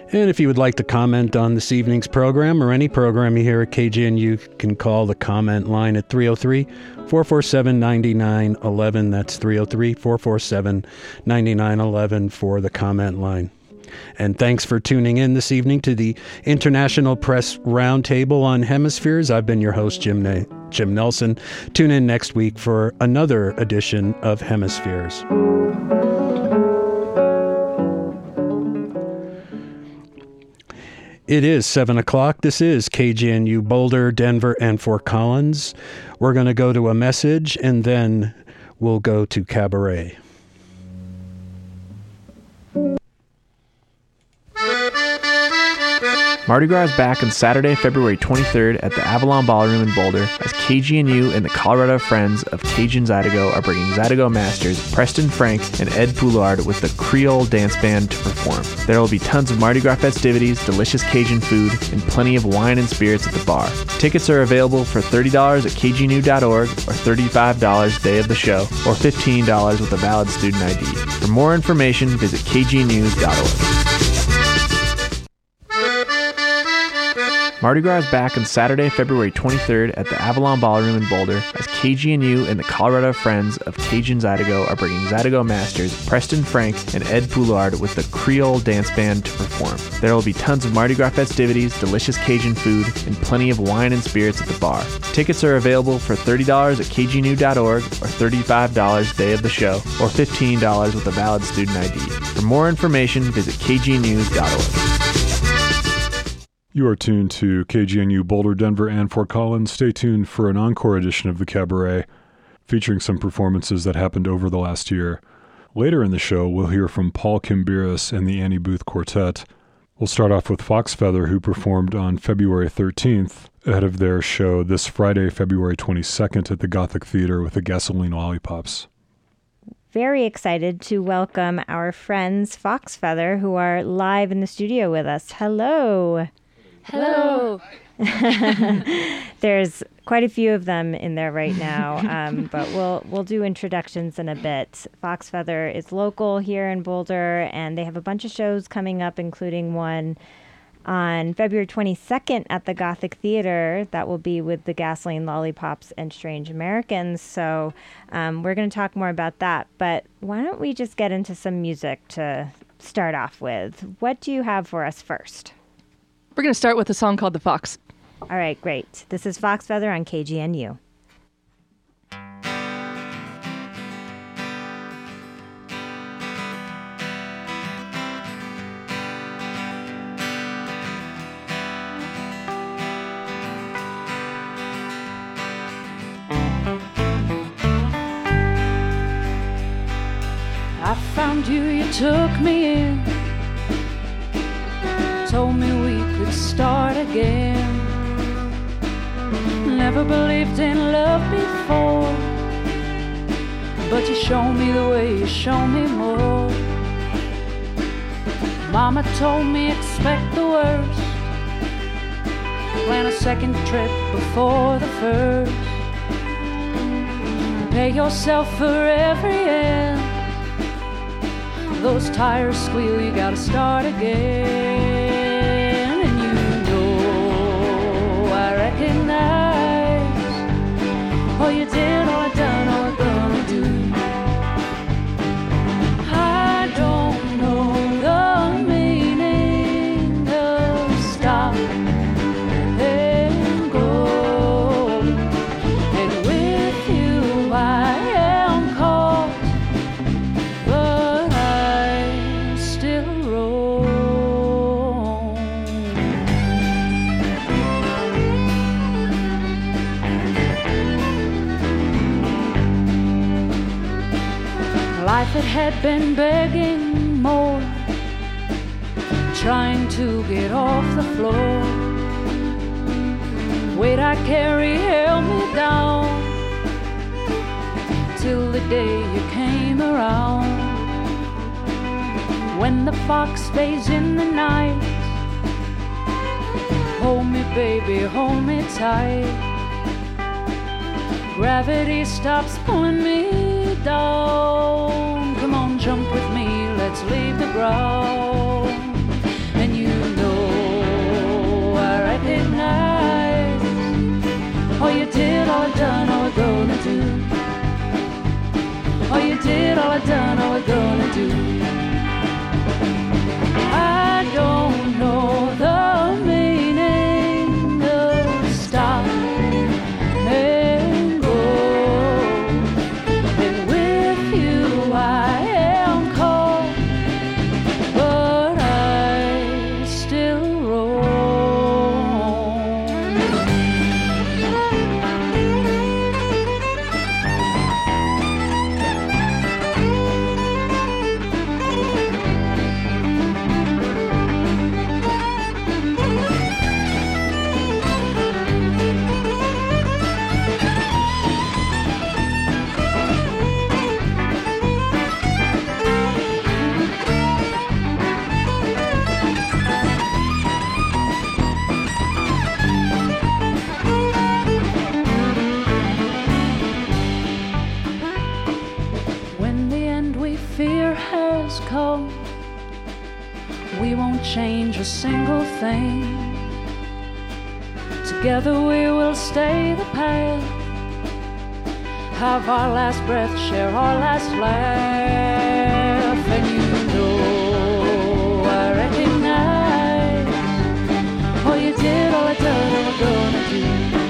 And if you would like to comment on this evening's program or any program you hear at KGNU, you can call the comment line at 303-447-9911. That's 303-447-9911 for the comment line. And thanks for tuning in this evening to the International Press Roundtable on Hemispheres. I've been your host, Jim Nelson. Tune in next week for another edition of Hemispheres. It is 7 o'clock. This is KGNU Boulder, Denver, and Fort Collins. We're going to go to a message, and then we'll go to Cabaret. Mardi Gras is back on Saturday, February 23rd at the Avalon Ballroom in Boulder as KGNU and the Colorado Friends of Cajun Zydeco are bringing Zydeco masters Preston Frank and Ed Poulard with the Creole Dance Band to perform. There will be tons of Mardi Gras festivities, delicious Cajun food, and plenty of wine and spirits at the bar. Tickets are available for $30 at kgnu.org or $35 day of the show or $15 with a valid student ID. For more information, visit kgnews.org. Mardi Gras is back on Saturday, February 23rd at the Avalon Ballroom in Boulder as KGNU and the Colorado Friends of Cajun Zydeco are bringing Zydeco masters Preston Frank and Ed Poulard with the Creole Dance Band to perform. There will be tons of Mardi Gras festivities, delicious Cajun food, and plenty of wine and spirits at the bar. Tickets are available for $30 at kgnu.org or $35 day of the show or $15 with a valid student ID. For more information, visit kgnews.org. You are tuned to KGNU Boulder, Denver, and Fort Collins. Stay tuned for an encore edition of the Cabaret, featuring some performances that happened over the last year. Later in the show, we'll hear from Paul Kimbiris and the Annie Booth Quartet. We'll start off with Fox Feather, who performed on February 13th ahead of their show this Friday, February 22nd at the Gothic Theater with the Gasoline Lollipops. Very excited to welcome our friends Fox Feather, who are live in the studio with us. Hello. Hello. There's quite a few of them in there right now, but we'll do introductions in a bit. Fox Feather is local here in Boulder, and they have a bunch of shows coming up, including one on February 22nd at the Gothic Theater. That will be with the Gasoline Lollipops and Strange Americans. So we're going to talk more about that. But why don't we just get into some music to start off with? What do you have for us first? We're going to start with a song called The Fox. All right, great. This is Fox Feather on KGNU. I found you, you took me in, told me we could start again. Never believed in love before, but you showed me the way, you showed me more. Mama told me expect the worst, plan a second trip before the first, prepare yourself for every end. Those tires squeal, you gotta start again. And you know I recognize all you did, all I done, all I'm gonna do. I don't know the meaning of stop and go, and with you I am caught, but I still roam. Life it had been begging more, trying to get off the floor. Weight I carry held me down till the day you came around. When the fox stays in the night, hold me baby, hold me tight. Gravity stops pulling me down. Come on, jump with me, let's leave the ground. And you We won't change a single thing. Together we will stay the path. Have our last breath, share our last laugh. And you know I recognize all you did, all I done, all we're gonna do.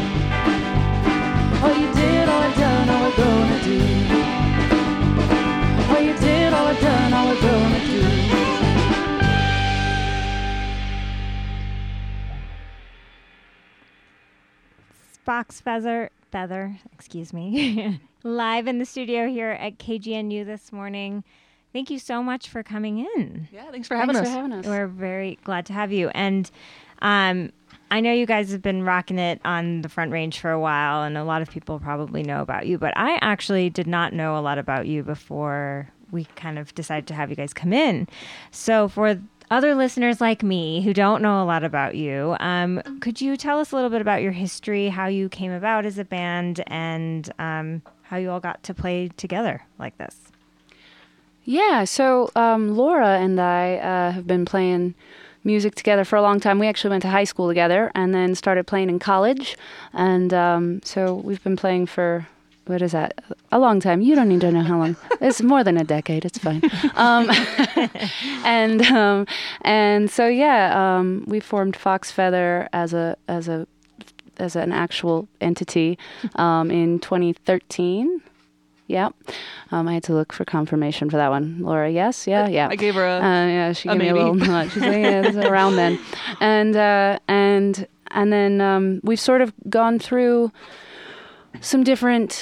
All you did, all I done, all we're gonna do. All you did, all I done, all we're gonna do. Fox Feather, excuse me, live in the studio here at KGNU this morning. Thank you so much for coming in. Yeah, thanks for having us. We're very glad to have you. And I know you guys have been rocking it on the Front Range for a while, and a lot of people probably know about you, but I actually did not know a lot about you before we kind of decided to have you guys come in. So for other listeners like me who don't know a lot about you, could you tell us a little bit about your history, how you came about as a band, and how you all got to play together like this? Yeah, so Laura and I have been playing music together for a long time. We actually went to high school together and then started playing in college. And so we've been playing for, what is that? A long time. You don't need to know how long. It's more than a decade. It's fine. And so yeah, we formed Fox Feather as an actual entity in 2013. Yeah. I had to look for confirmation for that one. Laura, yes? Yeah. I gave her yeah, she gave me a maybe. little nod. She's like, yeah, it's around then. And then we've sort of gone through some different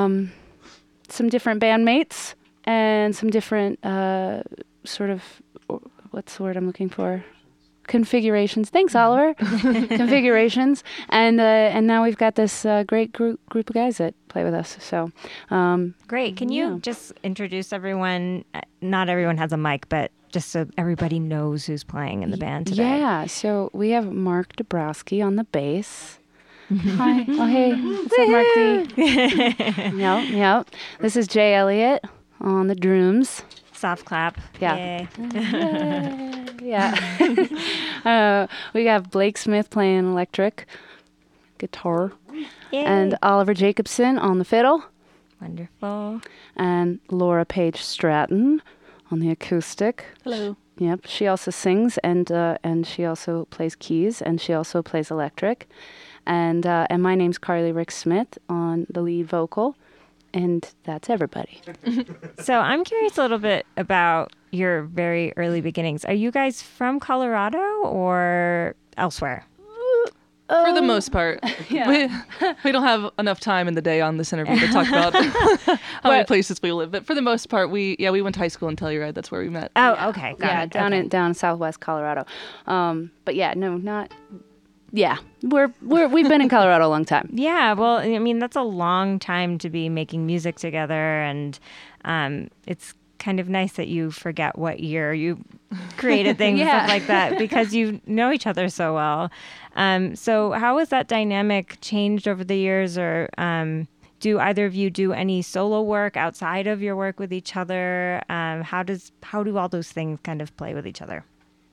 bandmates and some different sort of, what's the word I'm looking for? Configurations. Thanks, Oliver. Configurations, and now we've got this great group of guys that play with us. So great. Can you just introduce everyone? Not everyone has a mic, but just so everybody knows who's playing in the band today. Yeah. So we have Mark Dabrowski on the bass. Hi. Oh, hey. What's up, Mark D? Yep. This is Jay Elliott on the drums. Soft clap. Yeah. Yay. Yeah. We got Blake Smith playing electric guitar. Yay. And Oliver Jacobson on the fiddle. Wonderful. And Laura Page Stratton on the acoustic. Hello. Yep. She also sings and she also plays keys and she also plays electric. And my name's Carly Rick Smith on the lead vocal. And that's everybody. So I'm curious a little bit about your very early beginnings. Are you guys from Colorado or elsewhere? For the most part. Yeah. We don't have enough time in the day on this interview to talk about how many places we live. But for the most part, we went to high school in Telluride. That's where we met. Oh, okay. Got it. Down Okay. in southwest Colorado. But yeah, no, not. Yeah, we've been in Colorado a long time. Yeah, well, I mean, that's a long time to be making music together, and it's kind of nice that you forget what year you created things and stuff like that because you know each other so well. So how has that dynamic changed over the years, or do either of you do any solo work outside of your work with each other? How do all those things kind of play with each other?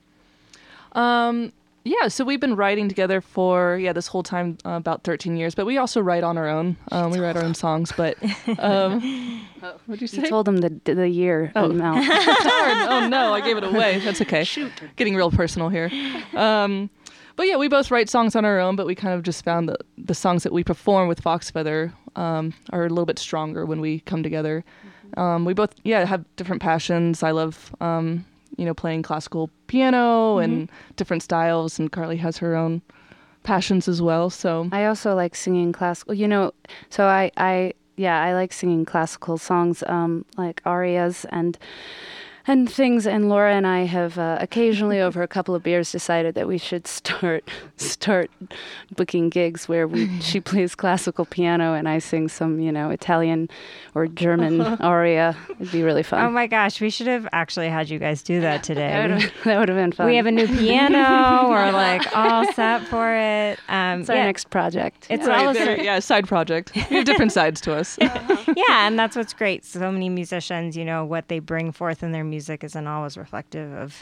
Yeah, so we've been writing together for, this whole time, about 13 years. But we also write on our own. We write our own songs. But what'd you say? You told them the year amount. Darn. Oh, no, I gave it away. That's okay. Shoot. Getting real personal here. But yeah, we both write songs on our own, but we kind of just found that the songs that we perform with Fox Feather are a little bit stronger when we come together. We both, have different passions. I love... playing classical piano and different styles, and Carly has her own passions as well. So I also like singing classical. So I like singing classical songs, like arias and things. And Laura and I have occasionally, over a couple of beers, decided that we should start booking gigs where she plays classical piano and I sing some, Italian or German aria. It'd be really fun. Oh my gosh, we should have actually had you guys do that today. That would have been fun. We have a new piano. We're like all set for it. It's our next project. It's side project. We have different sides to us. Yeah, and that's what's great. So many musicians, what they bring forth in their music isn't always reflective of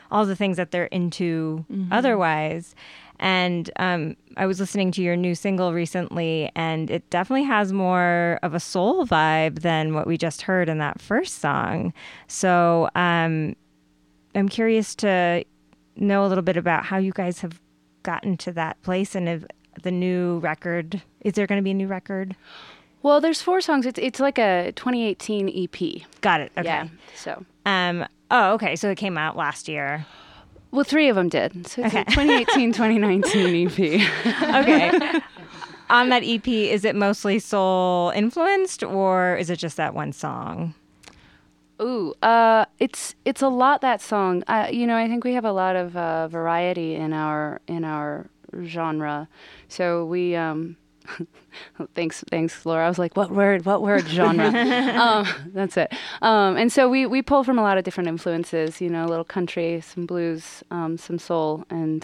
all the things that they're into otherwise. And I was listening to your new single recently, and it definitely has more of a soul vibe than what we just heard in that first song. So I'm curious to know a little bit about how you guys have gotten to that place, and if the new record, is there going to be a new record? Well, there's 4 songs. It's like a 2018 EP. Got it. Okay. Yeah. So. Okay. So it came out last year. Well, 3 of them did. So it's a 2018-2019 EP. Okay. On that EP, is it mostly soul influenced, or is it just that one song? Ooh, it's a lot, that song. I think we have a lot of variety in our genre. So we thanks Laura. I was like, what word genre? That's it. And so we pull from a lot of different influences, a little country, some blues, some soul, and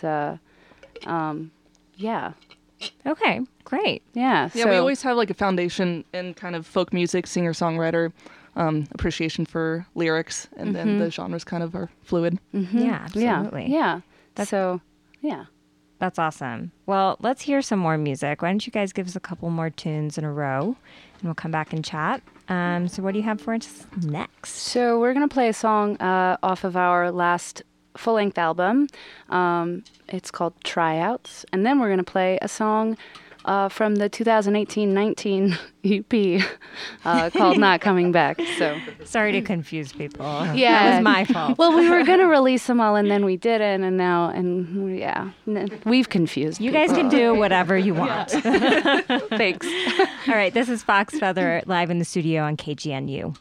yeah. Okay, great. Yeah. Yeah, we always have like a foundation in kind of folk music, singer-songwriter, appreciation for lyrics, and then the genres kind of are fluid. Yeah, absolutely. Yeah. Yeah. That's awesome. Well, let's hear some more music. Why don't you guys give us a couple more tunes in a row, and we'll come back and chat. So what do you have for us next? So we're going to play a song off of our last full-length album. It's called Tryouts. And then we're going to play a song from the 2018-19 EP called Not Coming Back. So sorry to confuse people. Yeah. That was my fault. Well, we were going to release them all, and then we didn't, we've confused You people. guys can do whatever you want. Thanks. All right, this is Fox Feather live in the studio on KGNU.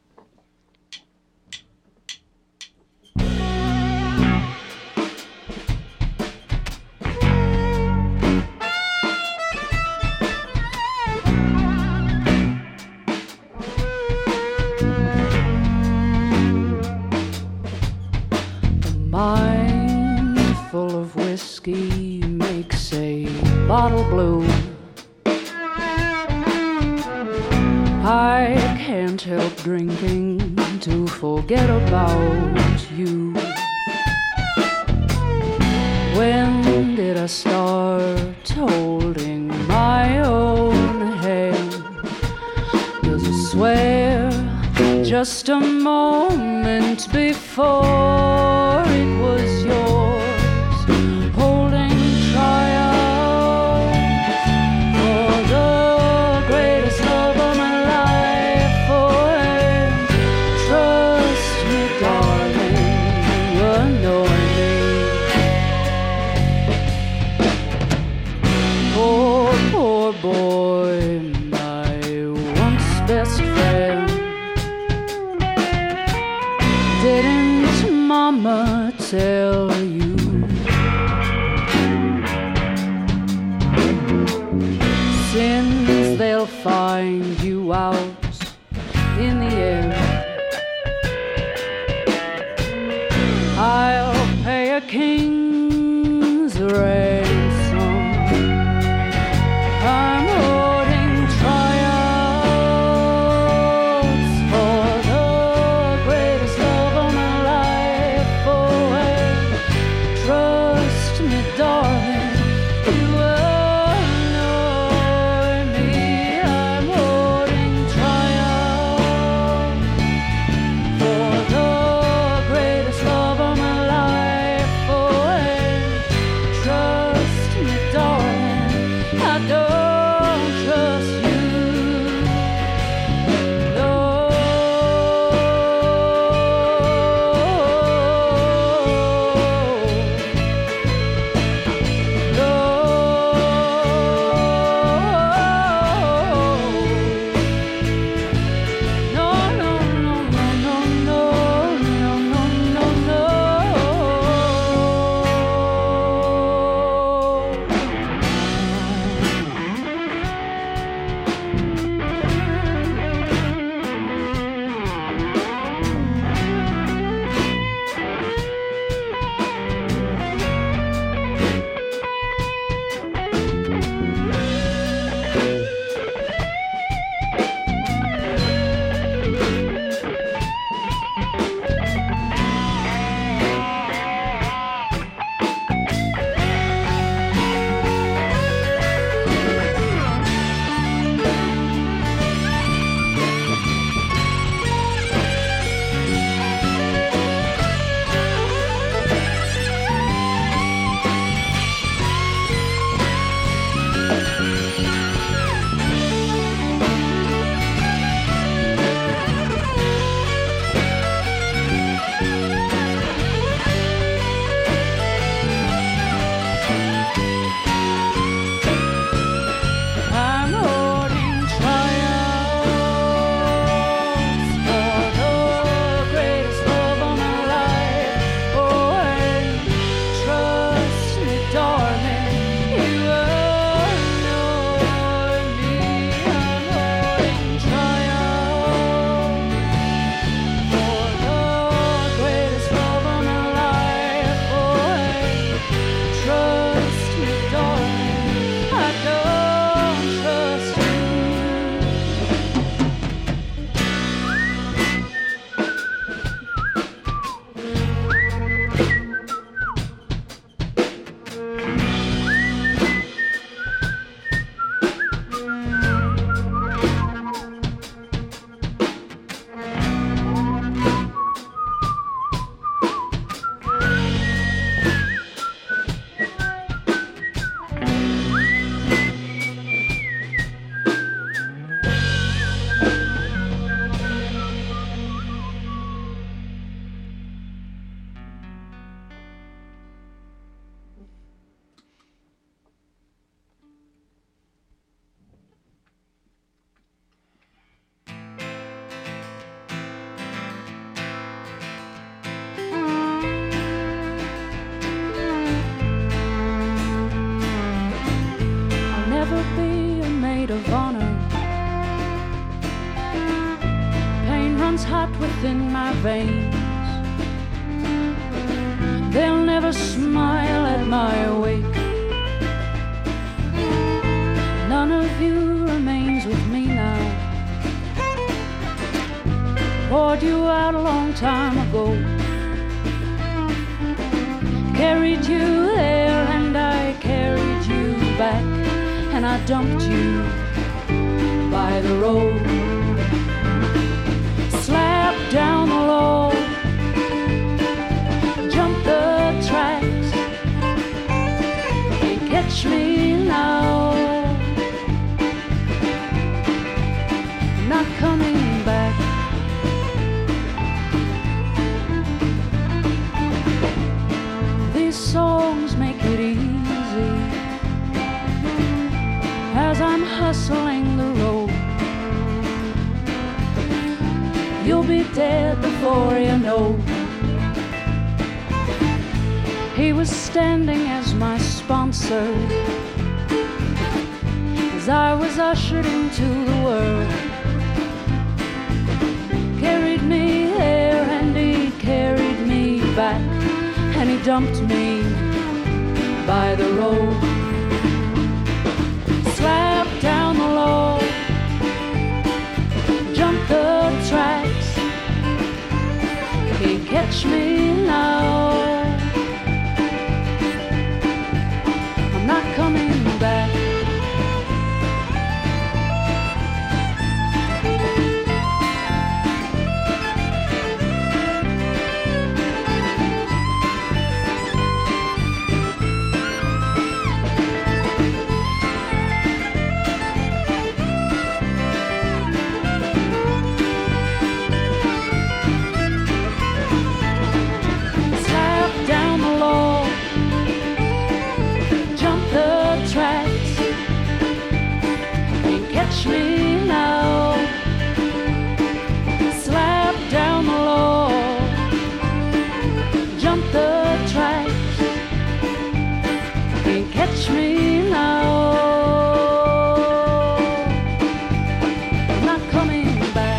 Mind full of whiskey makes a bottle blue. I can't help drinking to forget about you. When did I start holding my own hand? 'Cause I swear just a moment before it was yours, holding trial for the greatest love of my life. Oh, and trust me, darling, you annoy me. Poor boy, my once best friend. Didn't Mama tell you? Since they'll find you out in the end, I'll pay a king's ransom. I'm holding trials for the greatest love of my life. Oh, and trust me, darling, you annoy me. I'm holding trials for the greatest love of my life. Oh, and trust me, darling, I don't trust you. No. veins. They'll never smile at my wake. None of you remains with me now. Poured you out a long time ago. Carried you there and I carried you back, and I dumped you by the road. Slapped down the law, jumped the tracks. Can't catch me now. Not coming back. These songs make it easy as I'm hustling the road. You'll be dead before you know. He was standing as my sponsor as I was ushered into the world. Carried me there and he carried me back, and he dumped me by the road. Slapped down the law, jumped the tracks. Can't catch me now. I'm not coming back. Catch me now. Slap down the law, jump the tracks. Can't catch me now. I'm not coming back.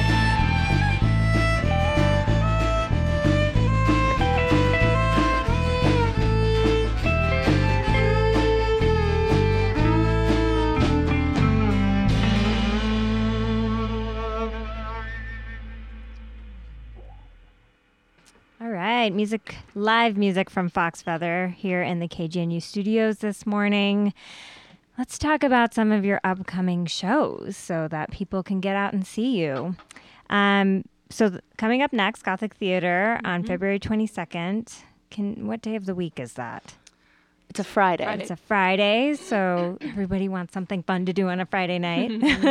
Music, live music from Fox Feather here in the KGNU studios this morning. Let's talk about some of your upcoming shows so that people can get out and see you. Coming up next, Gothic Theater on February 22nd. What day of the week is that? It's a Friday. It's a Friday, so everybody wants something fun to do on a Friday night.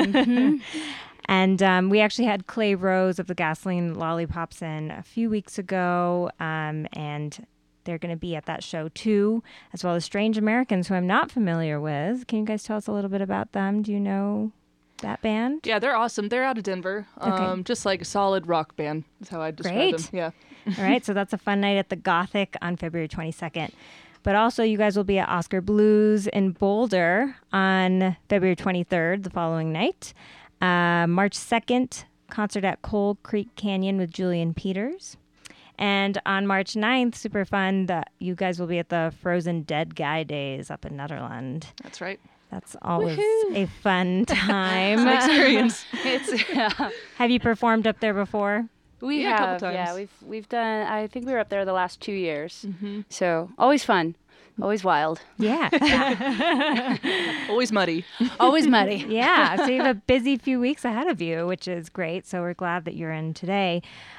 And we actually had Clay Rose of the Gasoline Lollipops in a few weeks ago, and they're going to be at that show too, as well as Strange Americans, who I'm not familiar with. Can you guys tell us a little bit about them? Do you know that band? Yeah, they're awesome. They're out of Denver. Okay. Just like a solid rock band is how I'd describe them. Yeah. All right, so that's a fun night at the Gothic on February 22nd. But also, you guys will be at Oscar Blues in Boulder on February 23rd, the following night. March 2nd, concert at Coal Creek Canyon with Julian Peters. And on March 9th, super fun, you guys will be at the Frozen Dead Guy Days up in Netherland. That's right. That's always a fun time. Experience. Have you performed up there before? We Yeah, a have, couple times. yeah. We've done. I think we were up there the last 2 years. So always fun, always wild, Yeah. Always muddy. always muddy. Yeah. So you have a busy few weeks ahead of you, which is great. So we're glad that you're in today.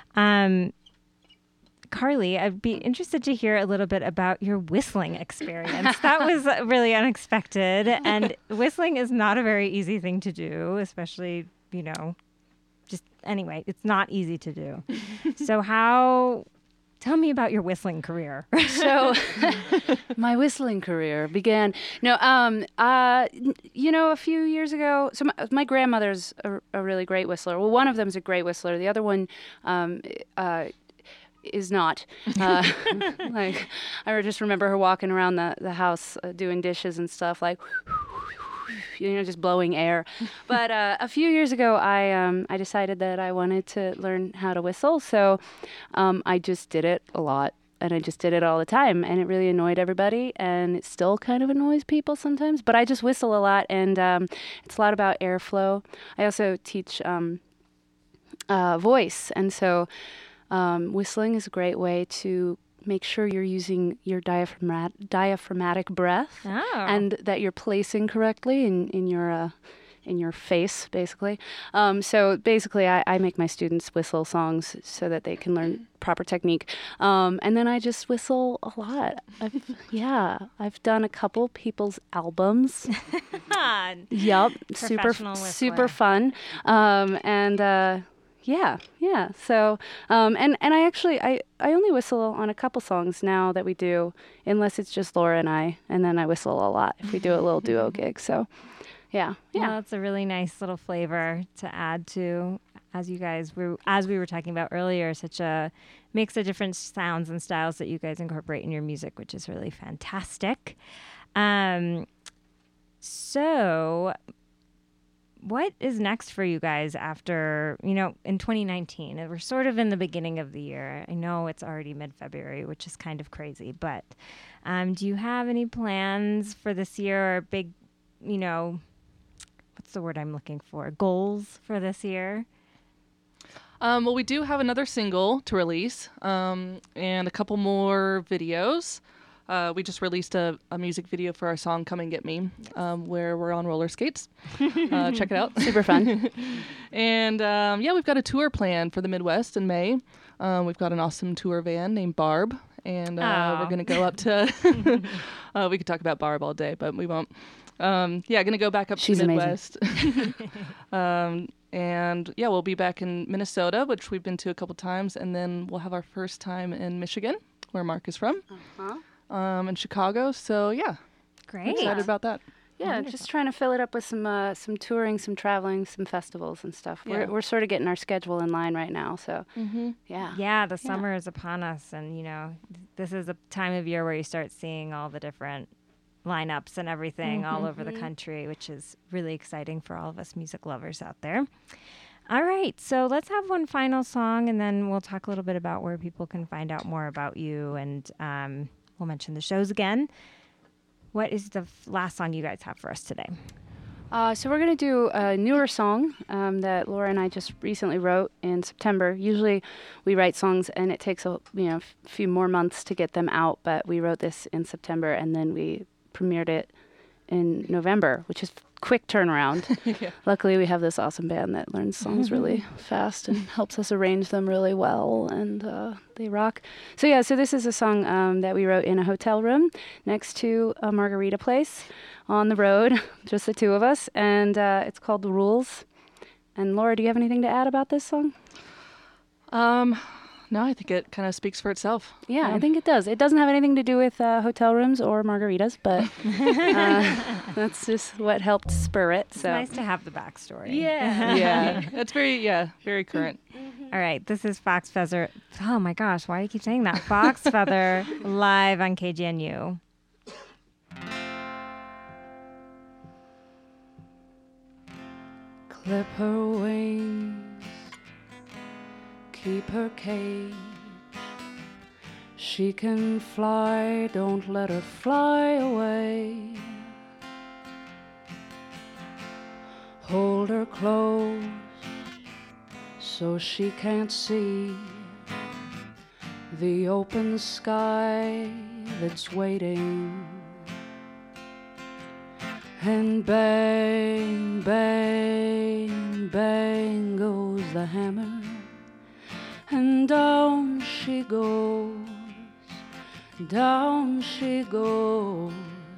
Carly, I'd be interested to hear a little bit about your whistling experience. That was really unexpected. And whistling is not a very easy thing to do, especially, anyway, it's not easy to do. So tell me about your whistling career. So my whistling career began, a few years ago. So my grandmother's a really great whistler. Well, one of them's a great whistler. The other one is not. I just remember her walking around the house doing dishes and stuff like, just blowing air. But a few years ago, I decided that I wanted to learn how to whistle. So I just did it a lot. And I just did it all the time. And it really annoyed everybody. And it still kind of annoys people sometimes. But I just whistle a lot. And it's a lot about airflow. I also teach voice. And so whistling is a great way to make sure you're using your diaphragmatic breath and that you're placing correctly in your face, basically. So basically, I make my students whistle songs so that they can learn proper technique. And then I just whistle a lot. I've done a couple people's albums. Yep, super fun. Yeah. So, and I actually, I only whistle on a couple songs now that we do, unless it's just Laura and I, and then I whistle a lot if we do a little duo gig. So, yeah. Well, it's a really nice little flavor to add to, as we were talking about earlier, such a mix of different sounds and styles that you guys incorporate in your music, which is really fantastic. So what is next for you guys after, in 2019? We're sort of in the beginning of the year. I know it's already mid-February, which is kind of crazy, but do you have any plans for this year or big, what's the word I'm looking for? Goals for this year? Well, we do have another single to release and a couple more videos. We just released a music video for our song Come and Get Me, where we're on roller skates. Check it out. Super fun. And we've got a tour planned for the Midwest in May. We've got an awesome tour van named Barb, and we're going to go up to... we could talk about Barb all day, but we won't. Going to go back up to the Midwest. And we'll be back in Minnesota, which we've been to a couple times, and then we'll have our first time in Michigan, where Mark is from. In Chicago. So great. I'm excited about that. Yeah, Wonderful. Just trying to fill it up with some touring, some traveling, some festivals and stuff. Yeah. We're sort of getting our schedule in line right now. So The summer is upon us, and this is a time of year where you start seeing all the different lineups and everything all over the country, which is really exciting for all of us music lovers out there. All right, so let's have one final song, and then we'll talk a little bit about where people can find out more about you, and we'll mention the shows again. What is the last song you guys have for us today? So we're going to do a newer song that Laura and I just recently wrote in September. Usually we write songs and it takes a few more months to get them out, but we wrote this in September and then we premiered it in November, which is quick turnaround. Luckily, we have this awesome band that learns songs really fast and helps us arrange them really well, and they rock. So this is a song that we wrote in a hotel room next to a margarita place on the road, just the two of us, and it's called The Rules. And Laura, do you have anything to add about this song? No, I think it kind of speaks for itself. Yeah, I think it does. It doesn't have anything to do with hotel rooms or margaritas, but that's just what helped spur it. It's nice to have the backstory. Yeah. It's very current. All right, this is Fox Feather. Oh my gosh, why do you keep saying that? Fox Feather live on KGNU. Clip her wings, keep her cage. She can fly, don't let her fly away. Hold her close so she can't see the open sky that's waiting. And bang, bang, bang goes the hammer, and down she goes, down she goes.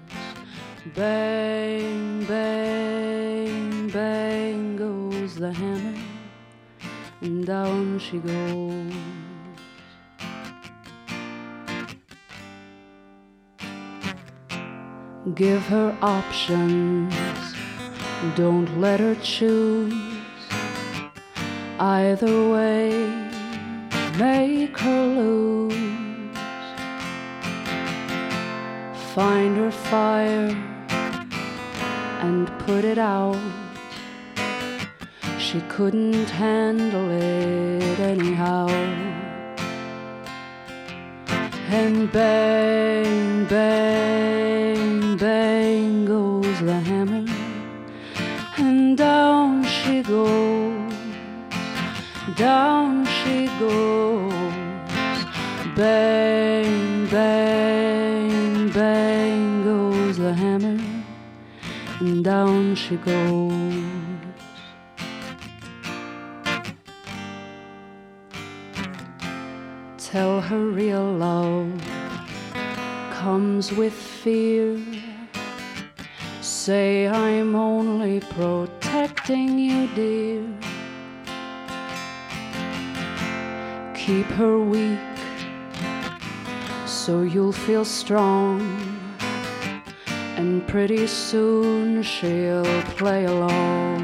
Bang, bang, bang goes the hammer, and down she goes. Give her options, don't let her choose. Either way, make her lose. Find her fire, and put it out. She couldn't handle it anyhow. And bang, bang, bang goes the hammer, and down she goes, down she goes. Bang, bang, bang goes the hammer, and down she goes. Tell her real love comes with fear. Say I'm only protecting you, dear. Keep her weak so you'll feel strong, and pretty soon she'll play along.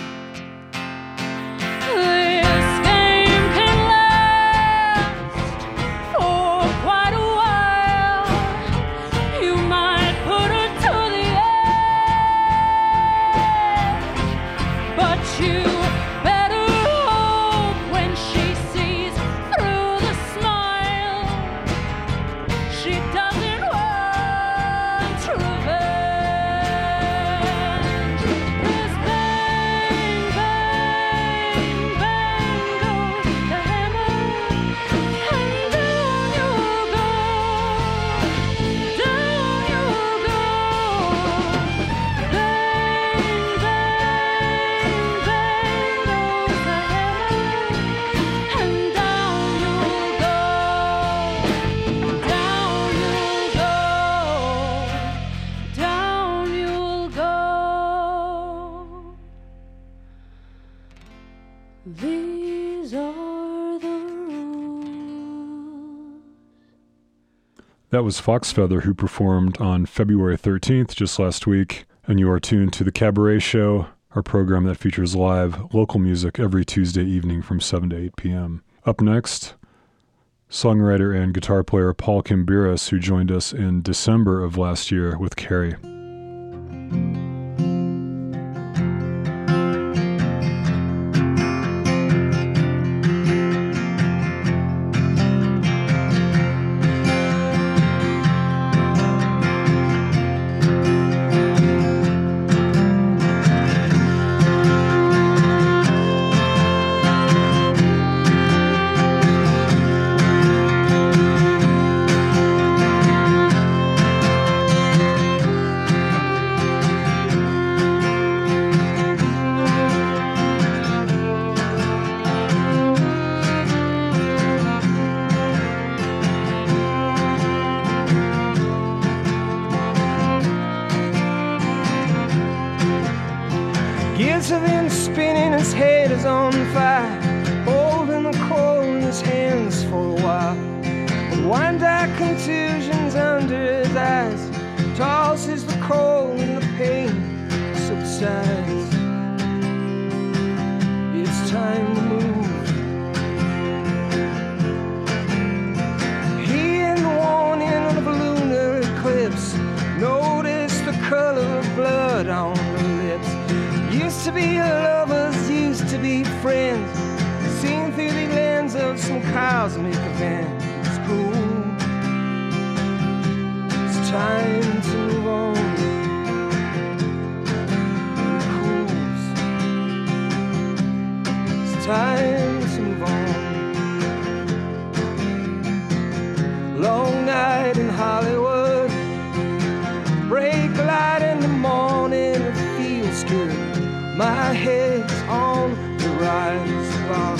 These are the rules. That was Foxfeather, who performed on February 13th, just last week. And you are tuned to the Cabaret Show, our program that features live local music every Tuesday evening from 7 to 8 p.m. Up next, songwriter and guitar player Paul Kimbiras, who joined us in December of last year with Carrie. Gears have been spinning, his head is on fire, holding the coal in his hands for a while. With wine-dyed contusions under his eyes, tosses the coal and the pain subsides. It's time to move. He and the warning of a lunar eclipse noticed the color of blood on the lips. Used to be lovers, used to be friends, seen through the lens of some cosmic event. It's cool. It's time to move on. It cools. It's time to move on. Long night in Hollywood, break light in the morning, it feels good. My head's on the rise bar.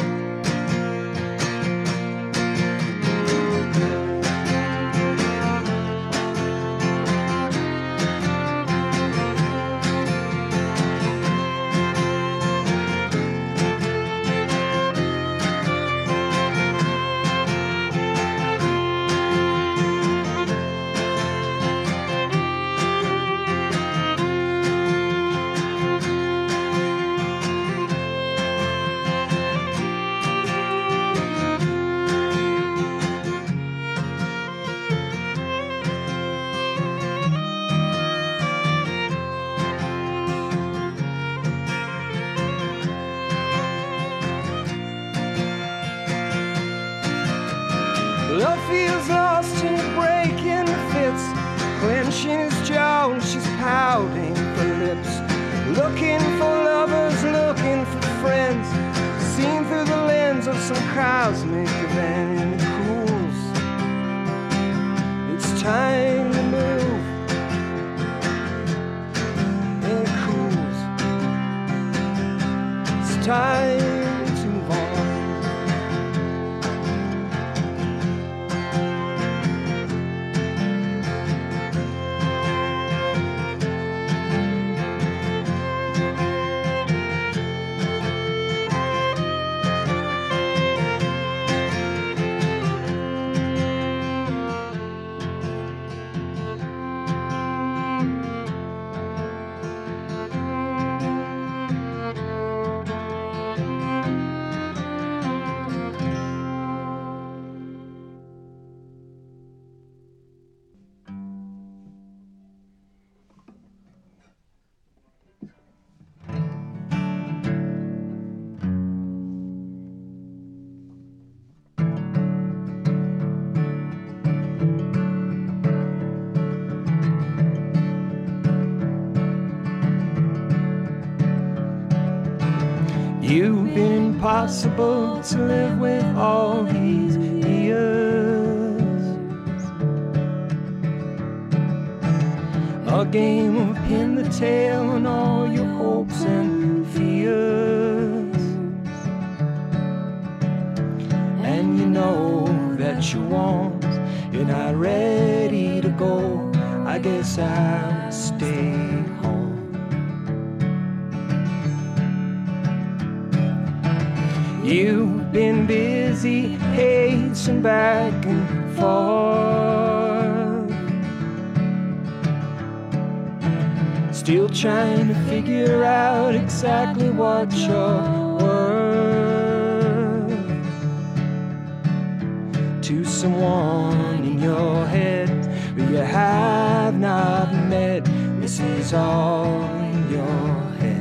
clenching his jaw and she's pouting for lips. Looking for lovers, looking for friends, seen through the lens of some cosmic event. And it cools. It's time to move. And it cools. It's time to move on. You've been impossible to live with all these years. A game of pin the tail on all your hopes and fears. And you know that you won't, you're not ready to go. I guess I'll stay home. You've been busy pacing back and forth, still trying to figure out exactly what you're worth to someone in your head who you have not met. This is all in your head.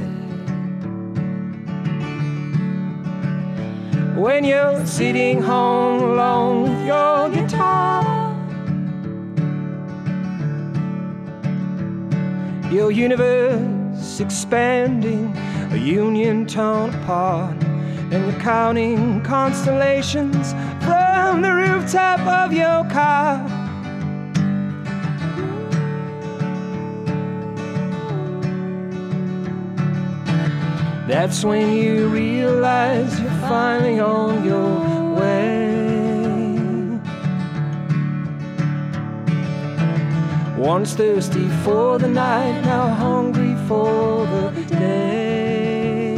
When you're sitting home alone with your guitar, your universe expanding, a union torn apart, and you're counting constellations from the rooftop of your car. That's when you realize you're finally on your way. Once thirsty for the night, now hungry for the day.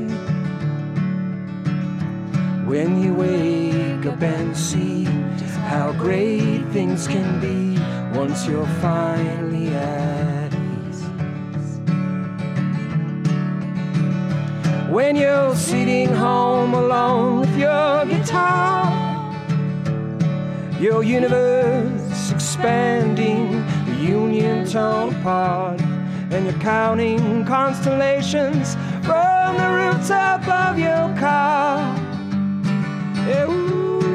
When you wake up and see how great things can be once you're finally at ease. When you're sitting home alone with your guitar, your universe expanding, the union torn apart, and you're counting constellations from the rooftop of your car. Yeah, ooh.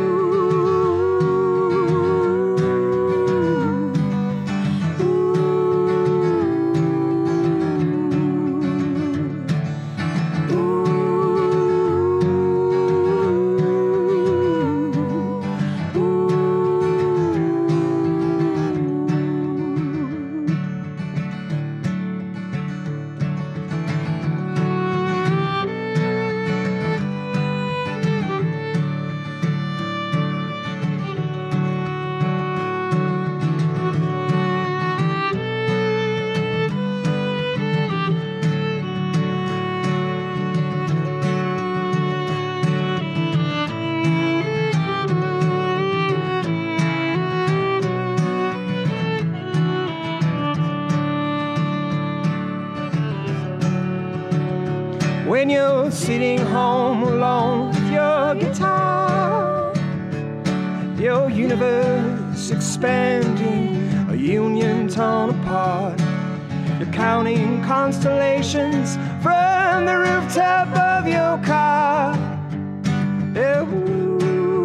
When you're sitting home alone with your guitar, your universe expanding, a union torn apart, you're counting constellations from the rooftop of your car. Yeah, ooh.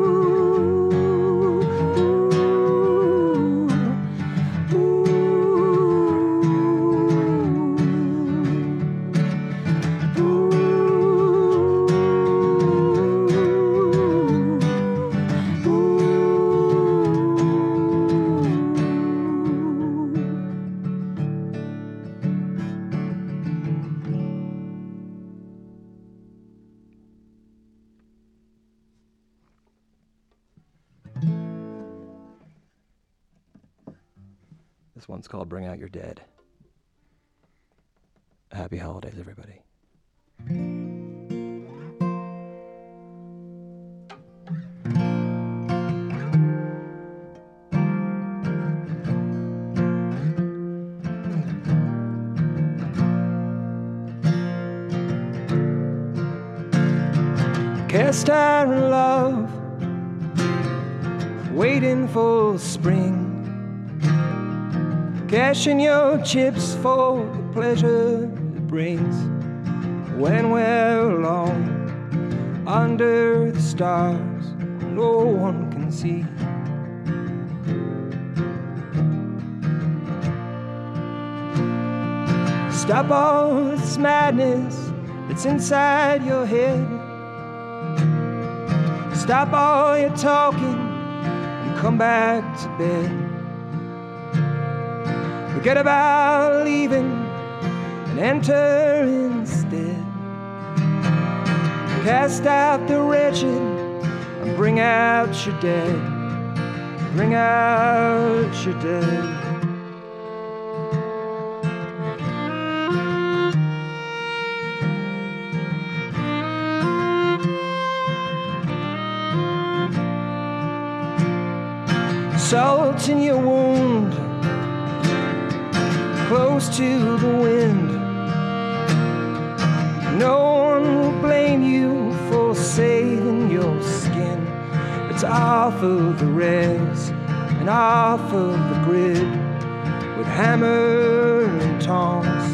Ooh. This one's called Bring Out Your Dead. Happy holidays, everybody. Cast iron love, waiting for spring, cashing your chips for the pleasure it brings. When we're alone under the stars, no one can see. Stop all this madness that's inside your head. Stop all your talking and come back to bed. Forget about leaving and enter instead. Cast out the wretched and bring out your dead. Bring out your dead. Salt in your wound, close to the wind. No one will blame you for saving your skin. It's off of the rails and off of the grid with hammer and tongs.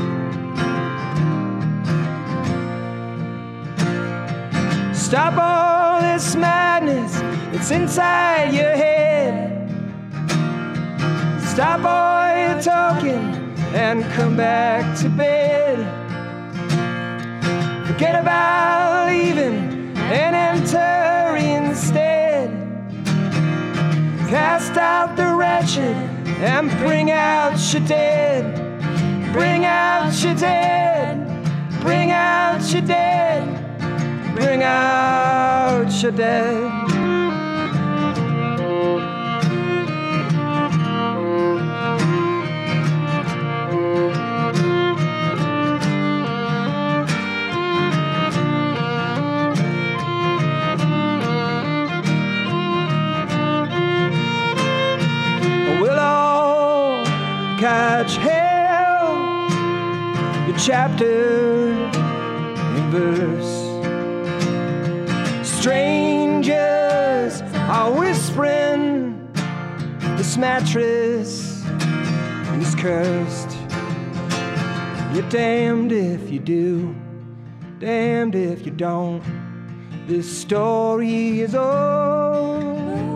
Stop all this madness that's inside your head. Stop all your talking and come back to bed. Forget about leaving and enter instead. Cast out the wretched and bring out your dead. Bring out your dead. Bring out your dead. Bring out your dead. Catch hell, your chapter in verse. Strangers are whispering, this mattress is cursed. You're damned if you do, damned if you don't. This story is old.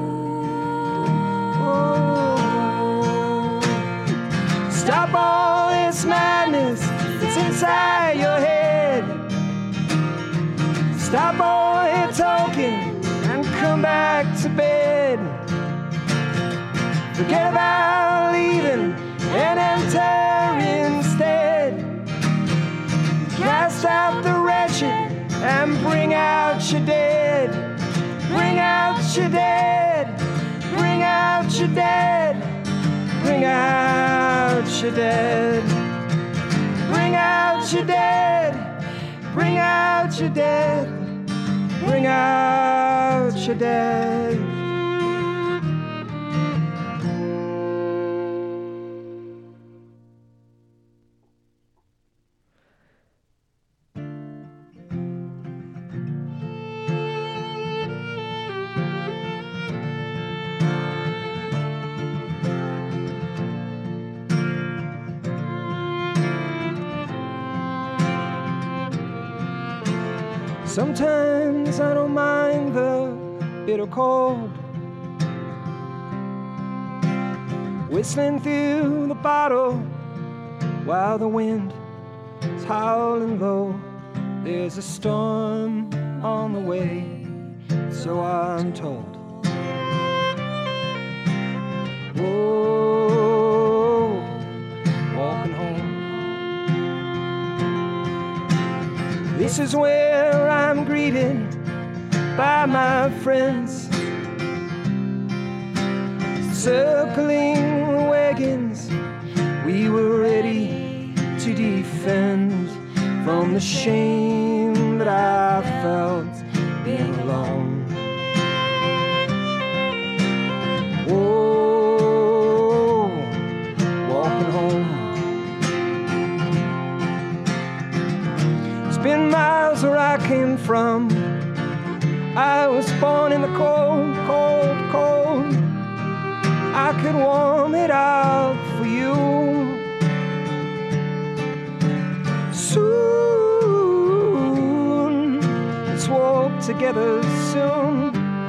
Stop all this madness that's inside your head. Stop all your talking and come back to bed. Forget about leaving and enter instead. Cast out the wretched and bring out your dead. Bring out your dead. Bring out your dead. Bring out your dead. Bring out your dead. Bring out your dead. Bring out your dead. Sometimes I don't mind the bitter cold, whistling through the bottle while the wind is howling low. There's a storm on the way, so I'm told. Whoa, walking home. This is where I'm greeted by my friends, circling the wagons we were ready to defend from the shame that I felt being alone. Oh, walking home. It's been miles where I came from. I was born in the cold, cold, cold. I could warm it up for you. Soon, let's walk together soon.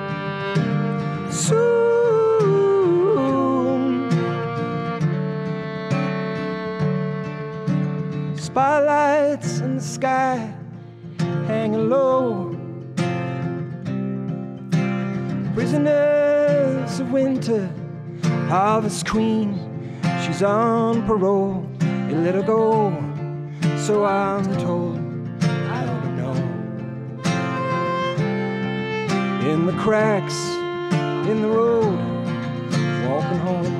Soon. Spotlights in the sky, hanging low. Prisoners of winter, harvest queen, she's on parole. You let her go, so I'm told. I don't know. In the cracks, in the road, walking home.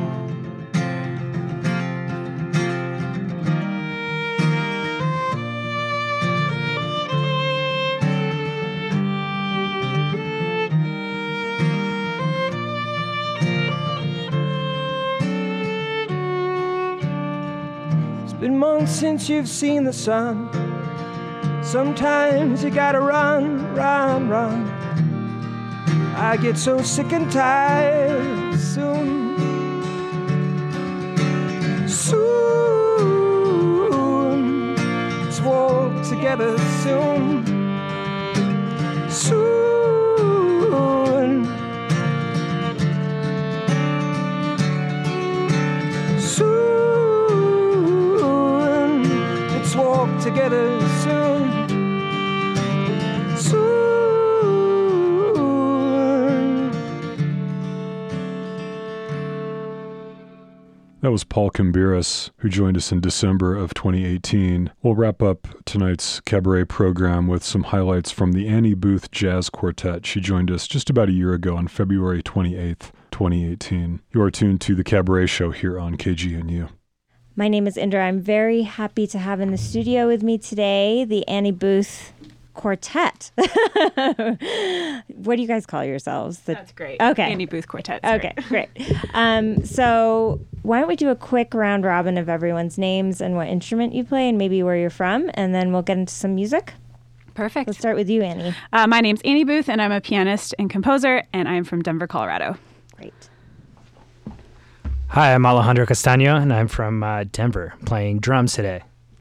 Been months since you've seen the sun. Sometimes you gotta run, run, run. I get so sick and tired soon. Soon, let's walk together soon. Soon. Walk together soon. Soon. That was Paul Kimbiris, who joined us in December of 2018. We'll wrap up tonight's cabaret program with some highlights from the Annie Booth Jazz Quartet. She joined us just about a year ago on February 28th, 2018. You are tuned to The Cabaret Show here on KGNU. My name is Indra. I'm very happy to have in the studio with me today the Annie Booth Quartet. What do you guys call yourselves? That's great. Okay. Annie Booth Quartet. Okay, great. So why don't we do a quick round robin of everyone's names and what instrument you play and maybe where you're from, and then we'll get into some music. Perfect. Let's start with you, Annie. My name's Annie Booth, and I'm a pianist and composer, and I'm from Denver, Colorado. Great. Hi, I'm Alejandro Castaño, and I'm from Denver, playing drums today.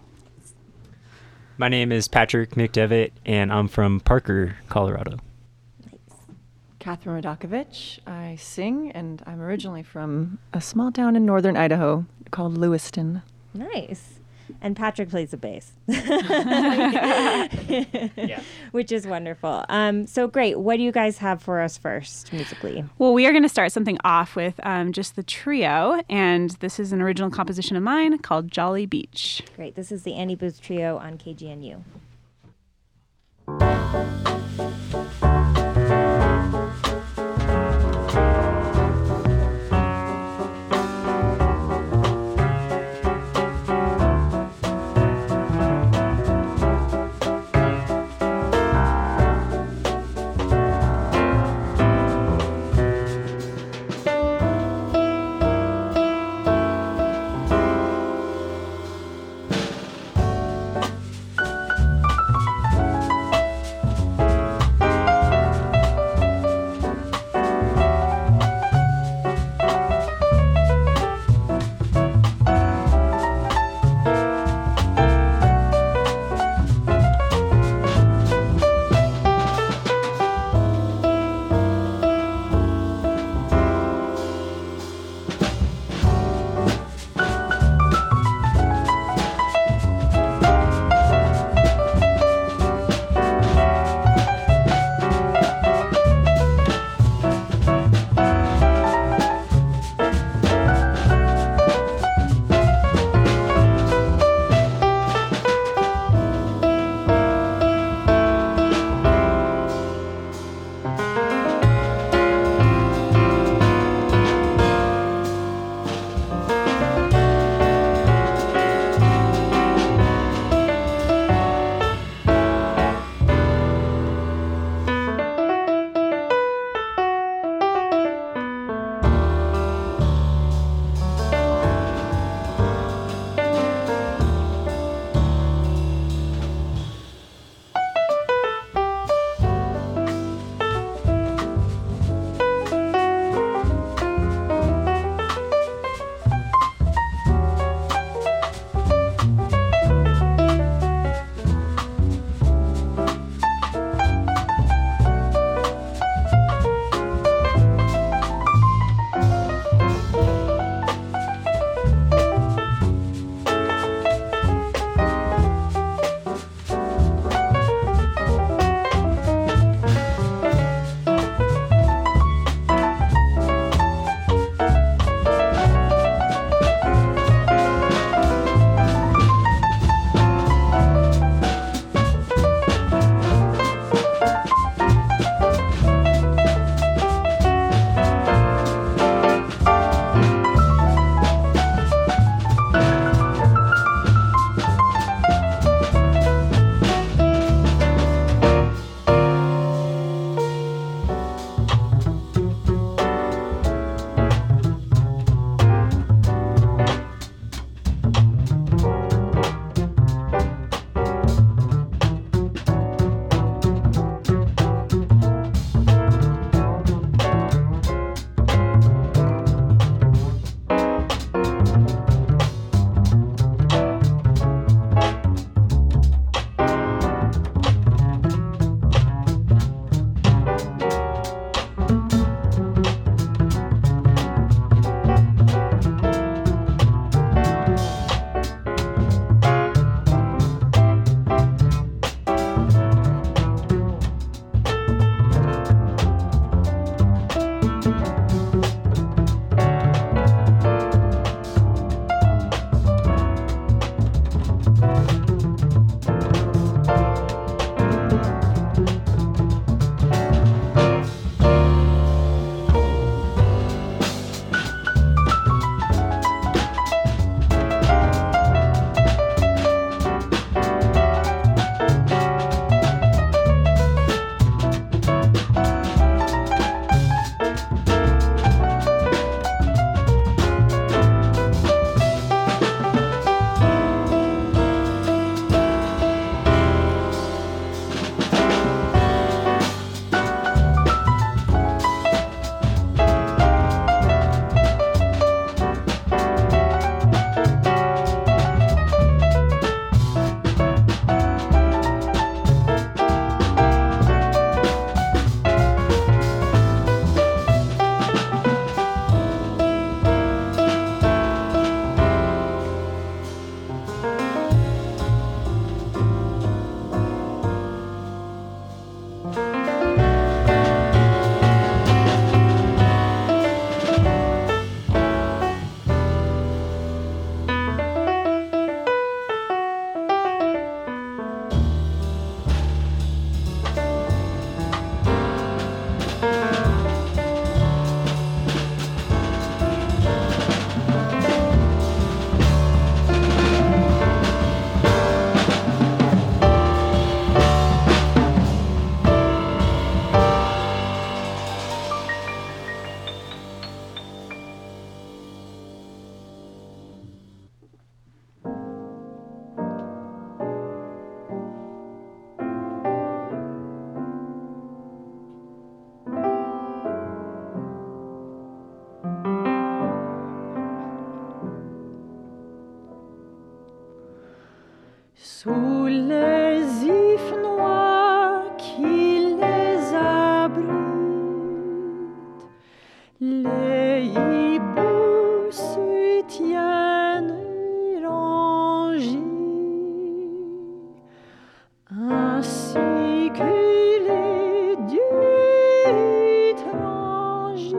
My name is Patrick McDevitt, and I'm from Parker, Colorado. Nice. Catherine Radakovich. I sing, and I'm originally from a small town in northern Idaho called Lewiston. Nice. And Patrick plays the bass, yeah. Which is wonderful. So great. What do you guys have for us first, musically? Well, we are going to start something off with just the trio, and this is an original composition of mine called Jolly Beach. Great. This is the Annie Booth Trio on KGNU. sous les ifs noirs qui les abritent, les hiboux se tiennent rangés, ainsi que les dieux étrangers,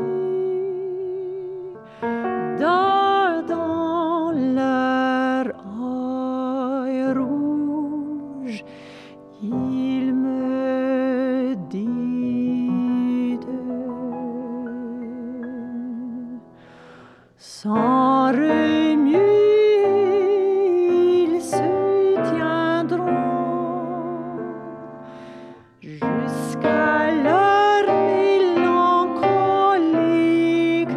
dans leur œil rouge, ils me disent sans remuer, ils se tiendront jusqu'à leur mélancolique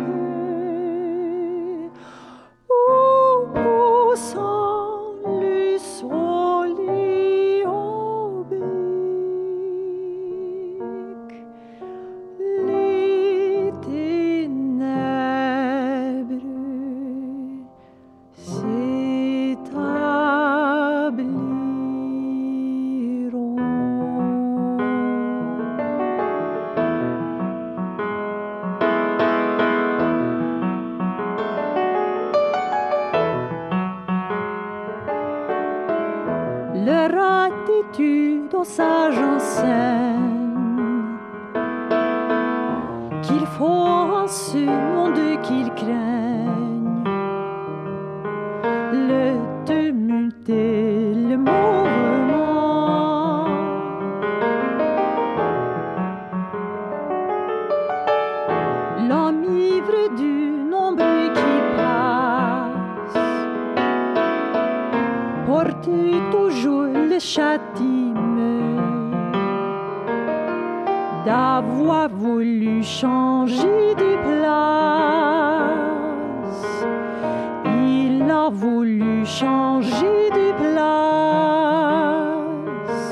où poussant le soleil au bec, les ténèbres leur attitude aux sages enseigne qu'il faut en ce monde qu'ils craignent le tumulte et le mouvement, l'homme ivre du nombre qui passe porte toujours le châtiment d'avoir voulu changer de place. Il a voulu changer de place.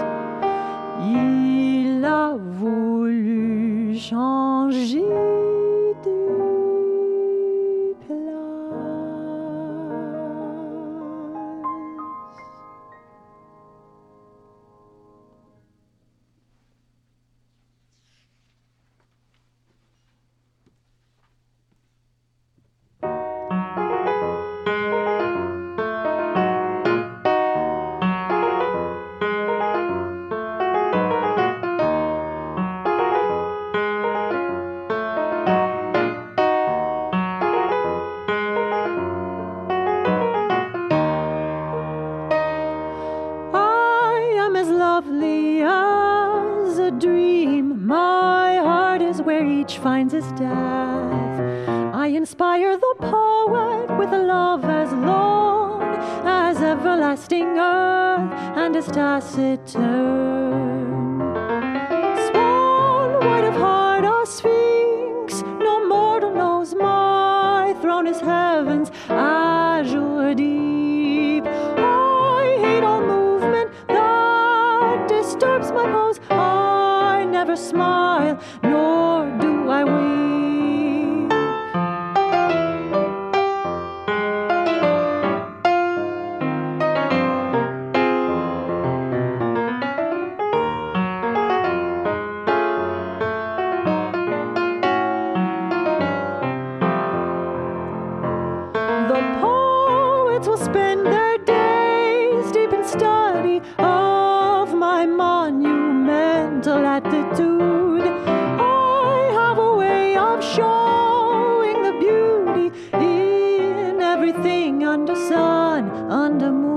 Il a voulu changer de place. Lovely as a dream, my heart is where each finds his death. I inspire the poet with a love as long as everlasting earth and as taciturn. Swan, white of heart, a sphinx, no mortal knows my throne is heaven's azure deep. I hate all movement disturbs my pose. I never smile, nor do I weep. The poets will spend their days deep in study of my monumental attitude. I have a way of showing the beauty in everything under sun, under moon.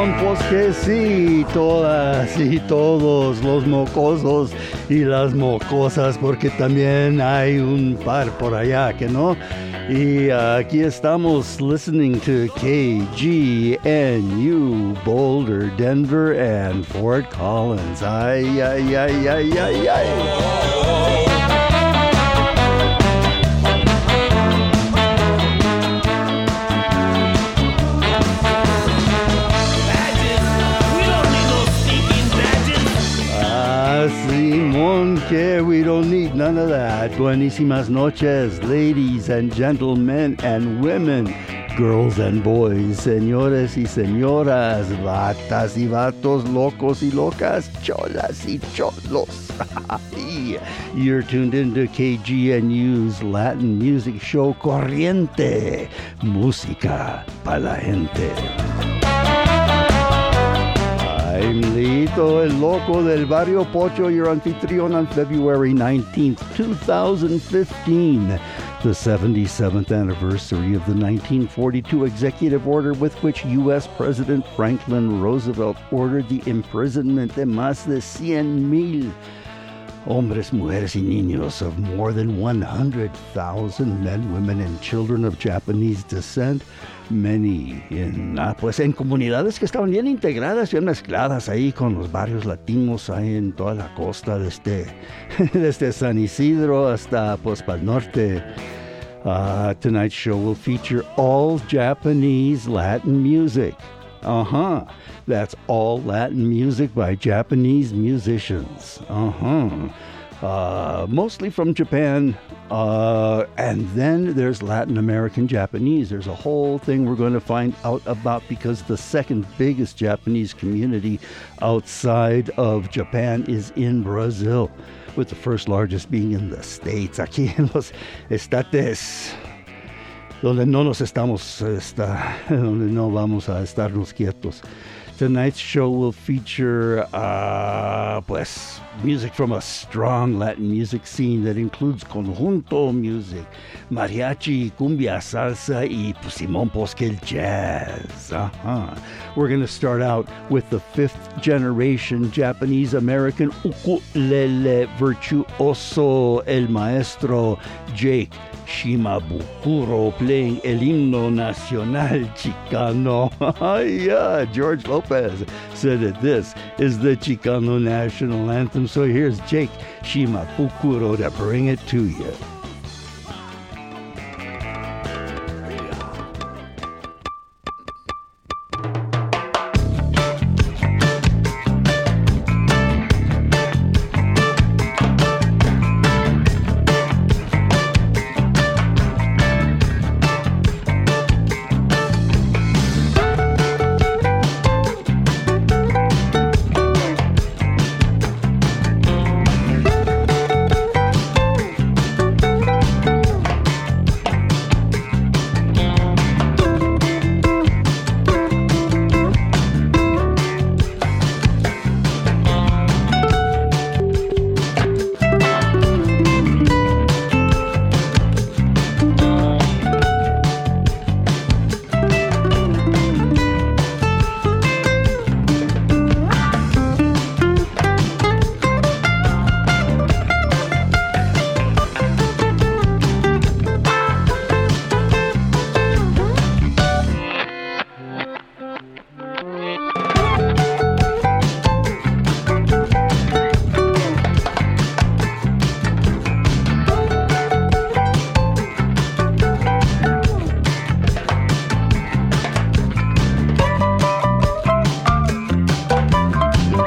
Simón, pues que sí, todas y todos los mocosos y las mocosas, porque también hay un par por allá, que no. Y aquí estamos listening to KGNU, Boulder, Denver, and Fort Collins. Ay, ay, ay, ay, ay, ay. Simón, que we don't need none of that. Buenísimas noches, ladies and gentlemen and women, girls and boys, señores y señoras, vatas y vatos, locos y locas, cholas y cholos. You're tuned into KGNU's Latin music show Corriente, música para la gente. I'm Lito, el loco del Barrio Pocho, your anfitrión on February 19th, 2015, the 77th anniversary of the 1942 executive order with which U.S. President Franklin Roosevelt ordered the imprisonment de más de 100,000 hombres, mujeres y niños of more than 100,000 men, women, and children of Japanese descent. Many pues en comunidades que estaban bien integradas, bien mezcladas ahí con los barrios latinos ahí en toda la costa desde San Isidro hasta pues para el norte. Tonight's show will feature all Japanese Latin music. That's all Latin music by Japanese musicians. Mostly from Japan, and then there's Latin American Japanese. There's a whole thing we're going to find out about, because the second biggest Japanese community outside of Japan is in Brazil, with the first largest being in the States, aquí en los estates, donde no nos estamos, donde no vamos a estarnos quietos. Tonight's show will feature, pues, music from a strong Latin music scene that includes conjunto music, mariachi, cumbia, salsa, y pues, Simón, pues, que el jazz. We're going to start out with the fifth generation Japanese-American ukulele virtuoso, el maestro Jake Shimabukuro, playing El Himno Nacional Chicano. Yeah, George Lopez said that this is the Chicano national anthem. So here's Jake Shimabukuro to bring it to you.